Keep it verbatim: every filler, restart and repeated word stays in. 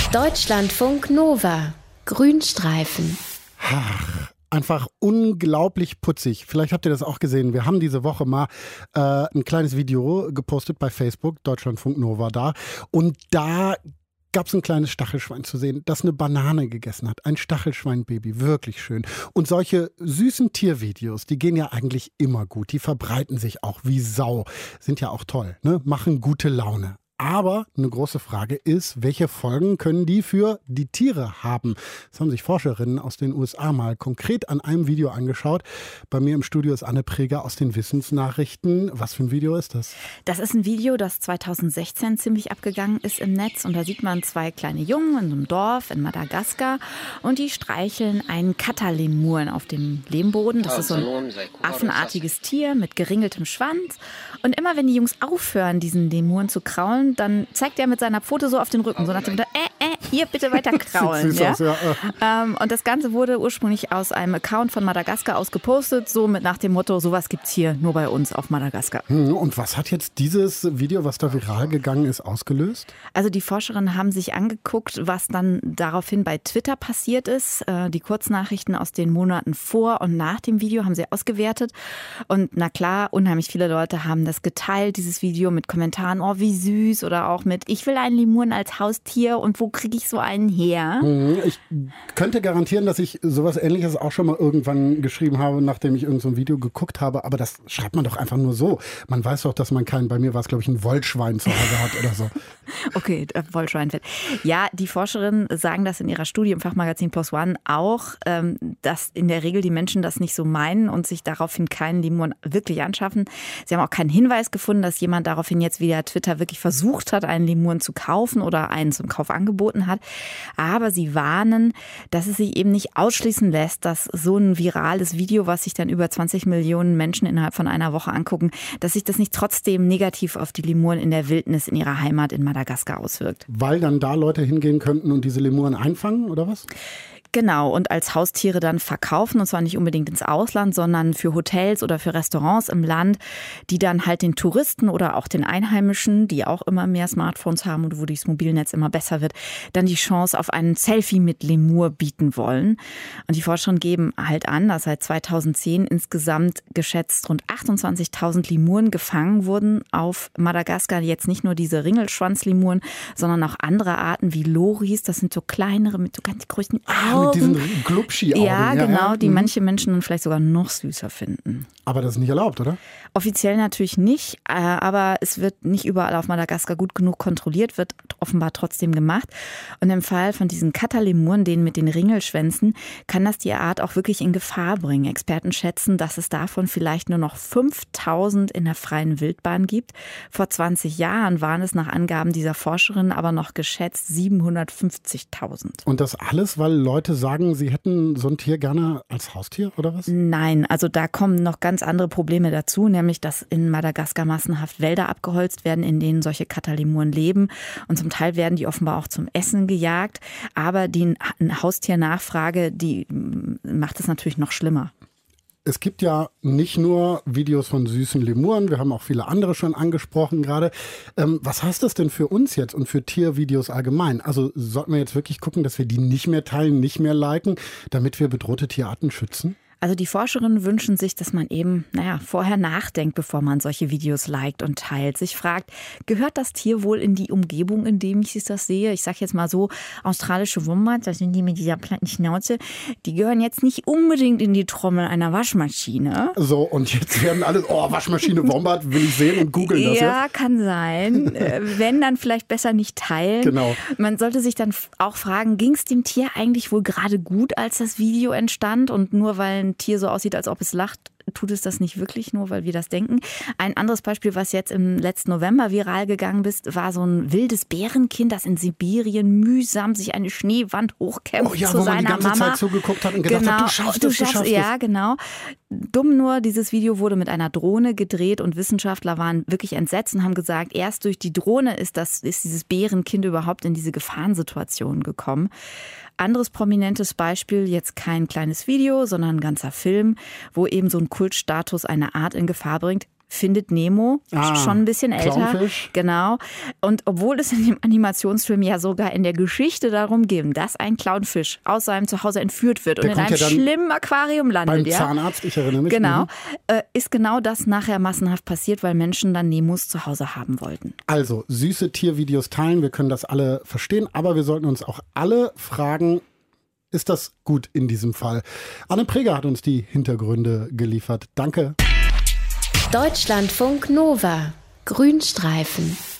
Deutschlandfunk Nova. Grünstreifen. Ach, einfach unglaublich putzig. Vielleicht habt ihr das auch gesehen. Wir haben diese Woche mal äh, ein kleines Video gepostet bei Facebook, Deutschlandfunk Nova da. Und da gab es ein kleines Stachelschwein zu sehen, das eine Banane gegessen hat. Ein Stachelschweinbaby, wirklich schön. Und solche süßen Tiervideos, die gehen ja eigentlich immer gut. Die verbreiten sich auch wie Sau. Sind ja auch toll, ne? Machen gute Laune. Aber eine große Frage ist, welche Folgen können die für die Tiere haben? Das haben sich Forscherinnen aus den U S A mal konkret an einem Video angeschaut. Bei mir im Studio ist Anne Preger aus den Wissensnachrichten. Was für ein Video ist das? Das ist ein Video, das zweitausendsechzehn ziemlich abgegangen ist im Netz. Und da sieht man zwei kleine Jungen in einem Dorf in Madagaskar. Und die streicheln einen Katalemur auf dem Lehmboden. Das ist so ein affenartiges Tier mit geringeltem Schwanz. Und immer wenn die Jungs aufhören, diesen Lemuren zu kraulen, dann zeigt er mit seiner Pfote so auf den Rücken, so nach dem Motto, äh, äh, hier bitte weiter kraulen. Süß ja? aus, ja. Ähm, und das Ganze wurde ursprünglich aus einem Account von Madagaskar aus gepostet, so mit nach dem Motto, sowas gibt's hier nur bei uns auf Madagaskar. Und was hat jetzt dieses Video, was da viral gegangen ist, ausgelöst? Also die Forscherinnen haben sich angeguckt, was dann daraufhin bei Twitter passiert ist. Äh, die Kurznachrichten aus den Monaten vor und nach dem Video haben sie ausgewertet. Und na klar, unheimlich viele Leute haben das geteilt, dieses Video mit Kommentaren, oh wie süß, oder auch mit, ich will einen Lemuren als Haustier und wo kriege ich so einen her? Ich könnte garantieren, dass ich sowas Ähnliches auch schon mal irgendwann geschrieben habe, nachdem ich irgend so ein Video geguckt habe, aber das schreibt man doch einfach nur so. Man weiß doch, dass man keinen, bei mir war es glaube ich ein Wollschwein zu Hause hat oder so. Okay, Wollschweinfett. Ja, die Forscherinnen sagen das in ihrer Studie im Fachmagazin P L O S ONE auch, dass in der Regel die Menschen das nicht so meinen und sich daraufhin keinen Lemuren wirklich anschaffen. Sie haben auch keinen Hinweis gefunden, dass jemand daraufhin jetzt via Twitter wirklich versucht hat, einen Lemuren zu kaufen oder einen zum Kauf angeboten hat. Aber sie warnen, dass es sich eben nicht ausschließen lässt, dass so ein virales Video, was sich dann über zwanzig Millionen Menschen innerhalb von einer Woche angucken, dass sich das nicht trotzdem negativ auf die Lemuren in der Wildnis in ihrer Heimat in Madagaskar auswirkt. Weil dann da Leute hingehen könnten und diese Lemuren einfangen, oder was? Genau, und als Haustiere dann verkaufen, und zwar nicht unbedingt ins Ausland, sondern für Hotels oder für Restaurants im Land, die dann halt den Touristen oder auch den Einheimischen, die auch immer mehr Smartphones haben und wo das Mobilnetz immer besser wird, dann die Chance auf einen Selfie mit Lemur bieten wollen. Und die Forscherinnen geben halt an, dass seit zweitausendzehn insgesamt geschätzt rund achtundzwanzigtausend Lemuren gefangen wurden auf Madagaskar. Jetzt nicht nur diese Ringelschwanzlemuren, sondern auch andere Arten wie Loris. Das sind so kleinere mit so ganz größten Augen. Mit diesen Glubschi-Augen. Ja, ja, genau, ja. die Mhm. manche Menschen dann vielleicht sogar noch süßer finden. Aber das ist nicht erlaubt, oder? Offiziell natürlich nicht, aber es wird nicht überall auf Madagaskar gut genug kontrolliert, wird offenbar trotzdem gemacht. Und im Fall von diesen Katalemuren, denen mit den Ringelschwänzen, kann das die Art auch wirklich in Gefahr bringen. Experten schätzen, dass es davon vielleicht nur noch fünftausend in der freien Wildbahn gibt. Vor zwanzig Jahren waren es nach Angaben dieser Forscherin aber noch geschätzt siebenhundertfünfzigtausend. Und das alles, weil Leute sagen, sie hätten so ein Tier gerne als Haustier oder was? Nein, also da kommen noch ganz andere Probleme dazu, nämlich dass in Madagaskar massenhaft Wälder abgeholzt werden, in denen solche Katalemuren leben. Und zum Teil werden die offenbar auch zum Essen gejagt. Aber die Haustiernachfrage, die macht es natürlich noch schlimmer. Es gibt ja nicht nur Videos von süßen Lemuren, wir haben auch viele andere schon angesprochen gerade. Ähm, was heißt das denn für uns jetzt und für Tiervideos allgemein? Also sollten wir jetzt wirklich gucken, dass wir die nicht mehr teilen, nicht mehr liken, damit wir bedrohte Tierarten schützen? Also die Forscherinnen wünschen sich, dass man eben, naja, vorher nachdenkt, bevor man solche Videos liked und teilt. Sich fragt, gehört das Tier wohl in die Umgebung, in dem ich das sehe? Ich sage jetzt mal so, australische Wombats, das sind die mit dieser platten Schnauze, die gehören jetzt nicht unbedingt in die Trommel einer Waschmaschine. So, und jetzt werden alle, oh, Waschmaschine Wombat, will ich sehen und googeln das ja, jetzt. Kann sein. Wenn, dann vielleicht besser nicht teilen. Genau. Man sollte sich dann auch fragen, ging es dem Tier eigentlich wohl gerade gut, als das Video entstand? Und nur weil ein Tier so aussieht, als ob es lacht, tut es das nicht wirklich, nur weil wir das denken. Ein anderes Beispiel, was jetzt im letzten November viral gegangen ist, war so ein wildes Bärenkind, das in Sibirien mühsam sich eine Schneewand hochkämpft oh ja, zu wo man seiner die ganze Mama. Zeit zugeguckt hat und gedacht genau, hat, du schaffst du es, du schaffst es. Ja, genau. Dumm nur, dieses Video wurde mit einer Drohne gedreht und Wissenschaftler waren wirklich entsetzt und haben gesagt, erst durch die Drohne ist, das, ist dieses Bärenkind überhaupt in diese Gefahrensituation gekommen. Anderes prominentes Beispiel, jetzt kein kleines Video, sondern ein ganzer Film, wo eben so ein Kultstatus eine Art in Gefahr bringt. Findet Nemo, Ah, schon ein bisschen älter. Clownfisch. Genau. Und obwohl es in dem Animationsfilm ja sogar in der Geschichte darum geht, dass ein Clownfisch aus seinem Zuhause entführt wird Der und in kommt einem ja dann schlimmen Aquarium landet, Beim ja. Zahnarzt, ich erinnere mich. Genau, Mhm. äh, ist genau das nachher massenhaft passiert, weil Menschen dann Nemos zu Hause haben wollten. Also, süße Tiervideos teilen, wir können das alle verstehen, aber wir sollten uns auch alle fragen, ist das gut in diesem Fall? Anne Preger hat uns die Hintergründe geliefert. Danke. Deutschlandfunk Nova. Grünstreifen.